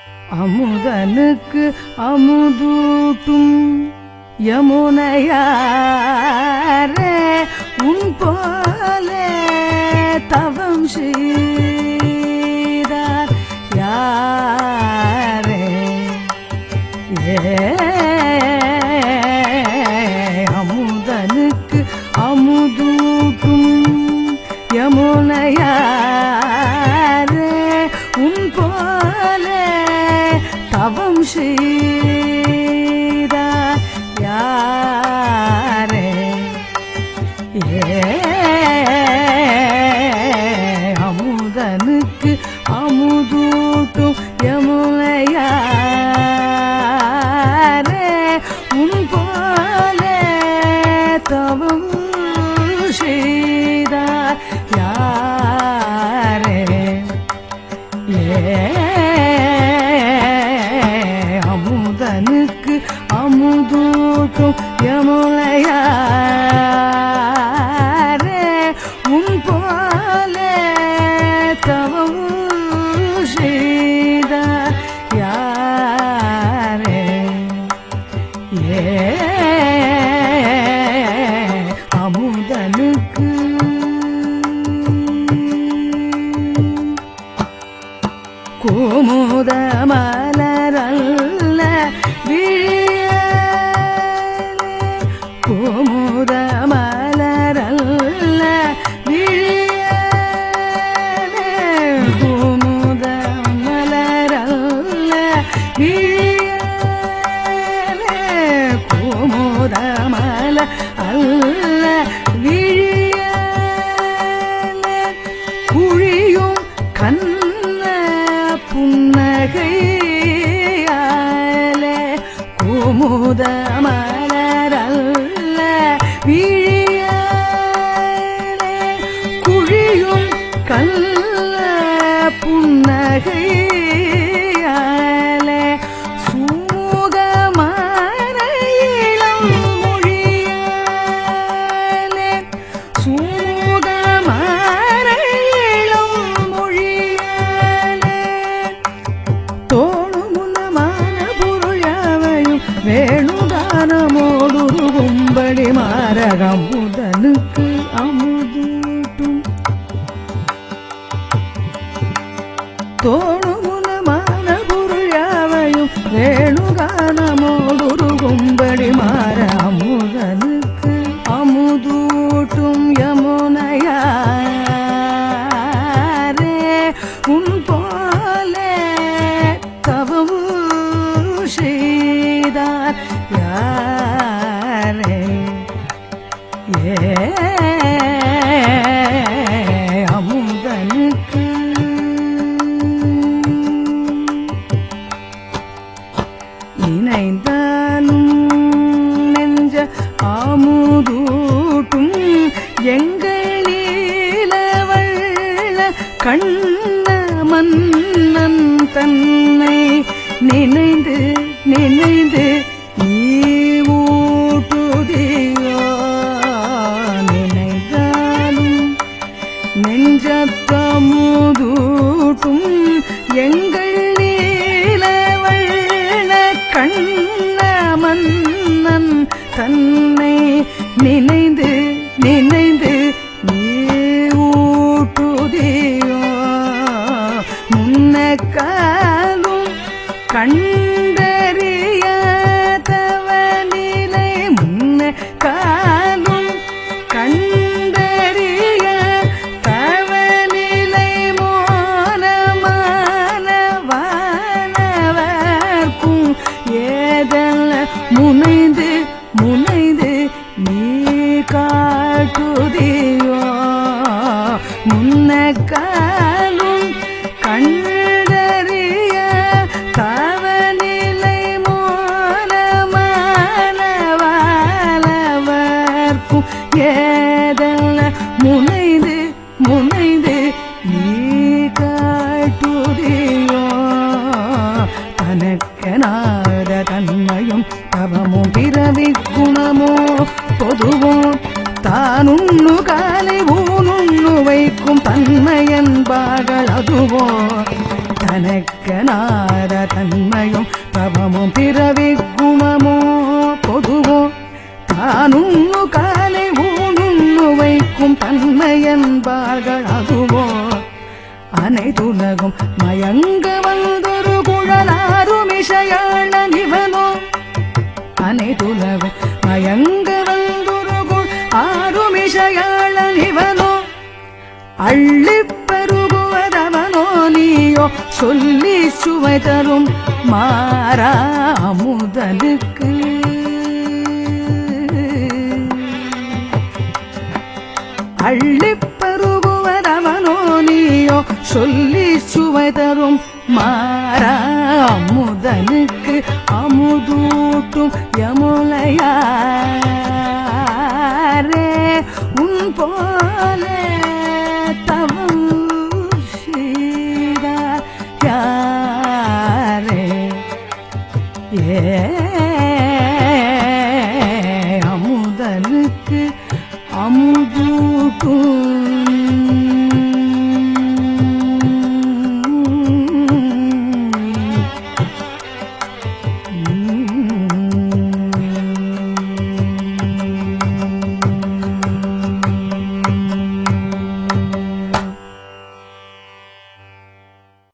அமுதனுக்கு அமுதூட்டும் யமுனையாரே உன் போலே தவம் செய்தார் யாரே அமுதனுக்கு அமுதூட்டும் யமுனையாரே உன் போலே தவம் செய்தார் யாரே அமுதனுக்கு அமுதூட்டும் யமுனையாரே உன் போலே தவம் செய்தார் யாரே அமுதனுக்கு அமுதூட்டும் யமுனையாரே உன் போலே தவம் செய்தார் யாரே அமுதனுக்கு குமுத மலரல்ல விழியலே குமுத மலரல்ல விழியலே குமுத மலரல்ல விழியலே குமுத மல அல்ல விழியலே குழியும் கண்ண புன்னகையாலே குமுத மலரல்ல விழியாலே குழியும் கல்ல புன்னகையாலே சூகமான இளம் மொழியாலே சூகமான இளம் மொழியாலே தோணுமுன்னமான பொருளாவையும் வேணுகானமோடுருகும்படி மாரகம் முதனுக்கு அமுதூட்டும் தோணுமுன்னமான பொருளாவையும் வேணுகானமோடுருகும்படி மாற அமுதனுக்கு அமுதூட்டும் யமுனையாரே உன் போலே தவம் செய்தார் யாரே அமுதனுக்கு இணைந்தாலும் நெஞ்ச அமுதூட்டும் எங்கள் நீலவள்ள கண்ண மன்னன் தன்னை நினைந்து நினைந்து நீ ஊட்டுதியோ நினைந்தாலும் நெஞ்சத்தமுதூட்டும் எங்கள் நீலவள்ள கண்ண மன்னன் தன்னை நினைந்து நினைந்து நீ ஊட்டுதியோ முன்னக்காலும் கண்டறியாதவனிலை முன்னக்காலும் கண்டறிய தவனிலை மோனமானவானவர்க்கும் ஏதல்ல முனைந்து முனைந்து நீ காட்டுதியோ முன்னக்காலும் கண்டறிய தவனிலை தனக்கனாத தன்மையும் தவமும் பிறவி குணமோ பொதுவோ தானுண்ணு காலை ஊனுண்ணு வைக்கும் தன்மை என்பார்கள் அதுவோ அனைத்துலகும் மயங்க வந்தொரு குழலாருமிஷையாள நிவனோ அனைத்துலகும் மயங்க வந்தொரு ஆருமிஷையாள நிவனோ அள்ளிப் பருகுவதவனோ நீயோ சொல்லி சுவை தரும் மாறா அமுதனுக்கு அள்ளிப் பருகுவதவனோ நீயோ சொல்லி சுவை தரும் மாறா அமுதனுக்கு அமுதூட்டும் யமுலையாரே உன் போலே தவம் செய்தார் யாரே ஏ